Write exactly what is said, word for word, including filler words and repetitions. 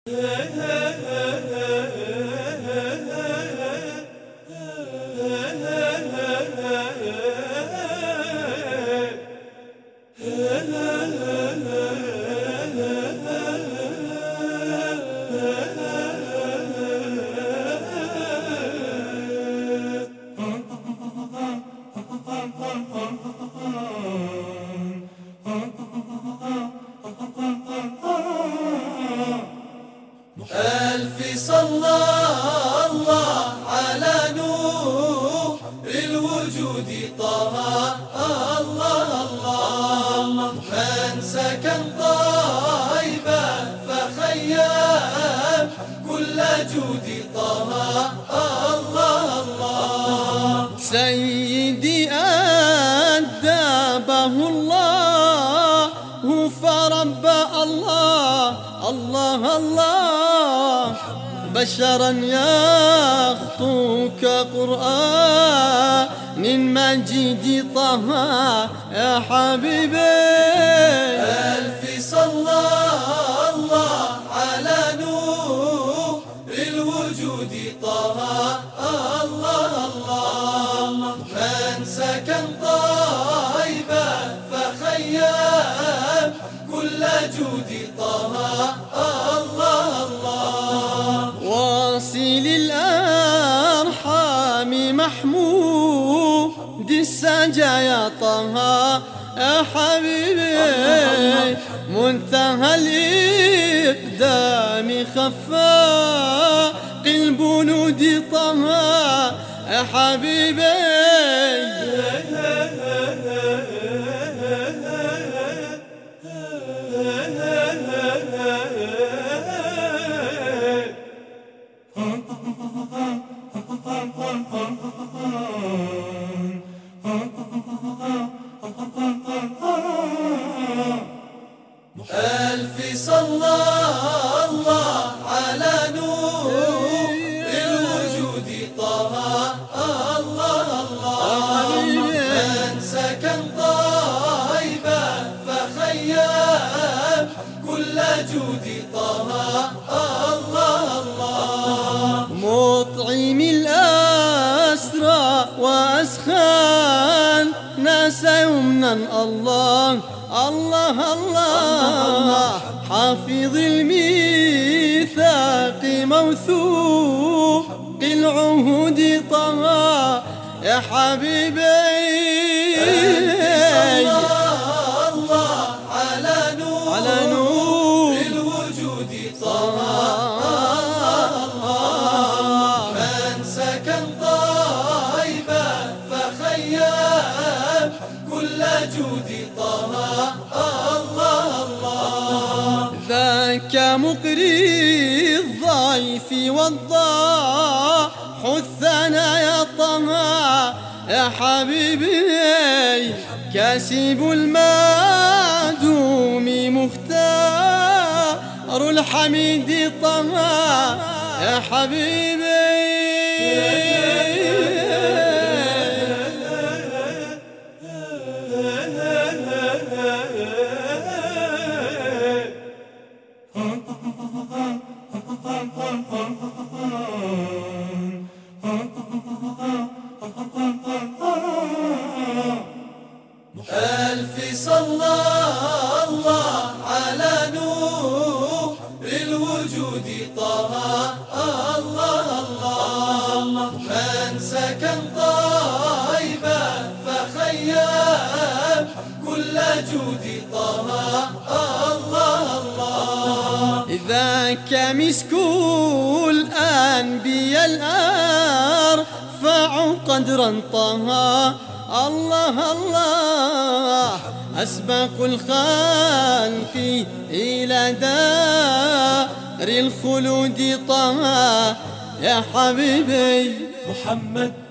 ألف صلى الله على نور الوجود طه. الله الله من سكن طيبة فخيام كل جود طه. الله الله سيدي أدبه الله فربى الله الله الله بشرا يخطو كقرآن مجيد طه يا حبيبي. ألف صلى الله على نور الوجود طه. الله الله من سكن طيبة فخيام كل جود طه. الله الله واصل الأرحام محمود السجايا طه يا حبيبي. منتهى الإقدام خفاق البنود طه يا حبيبي. ألف صلى الله على نور الوجود طه. الله الله من سكن طيبة فخيام كل جود طه. الله الله مطعم الأسرى وأسخان ناس يمنا. الله الله الله حافظ الميثاق موثوق العهود طه يا حبيبي. الله على نور على نور الوجود طه. من سكن طيبة فخيام كل جود طه. الله الله ذاك مقري الضيف والضاح الثنايا طه يا حبيبي. كاسب المادوم مختار الحميد طه يا حبيبي. ألف صلى الله على نور الوجود طه. الله الله من سكن طيبة فخيام كل جود طه. الله الله ذاك مسك الأنبياء الأرفع قدرا طه. الله الله أسبق الخلق إلى دار الخلود طه يا حبيبي. محمد